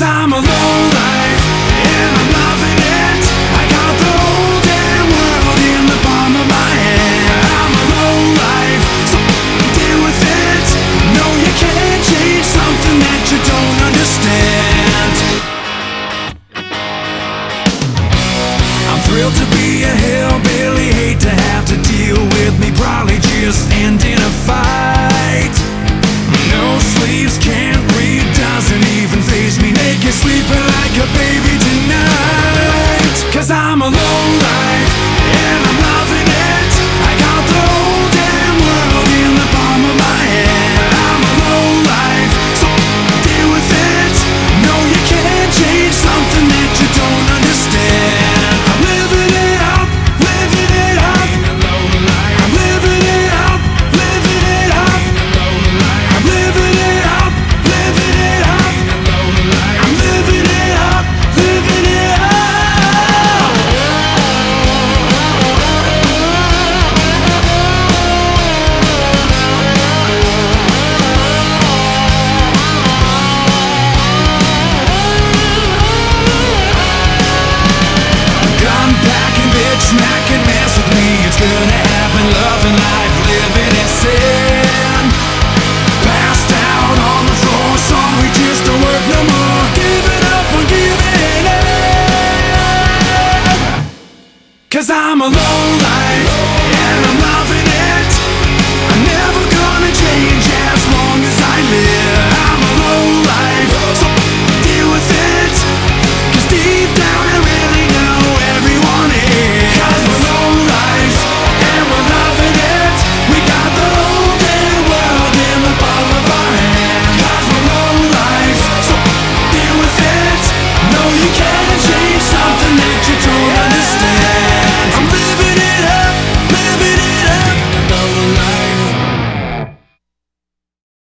I'm a low life, and I'm loving it. I got the whole damn world in the palm of my hand. I'm a low life, so deal with it. No, you can't change something that you don't understand. I'm thrilled to be a hillbilly, hate to have to deal with me probably just end in a fight. No sleeves, can't read, doesn't even faze me, naked sleeping like a baby tonight. 'Cause I'm a low life, and I'm loving it. I got the whole damn world in the palm of my hand. I'm a low life, so deal with it. No, you can't change something that you don't understand. I'm living it up, living it up. I'm living it up, living it up. I'm living it up, living it up. I'm living it up, living it up. Gun packing, bitch smacking, mess with me, it's gonna happen. Loving life, living in sin. Passed out on the floor, sorry, just don't work no more. Giving up on giving in. 'Cause I'm alone.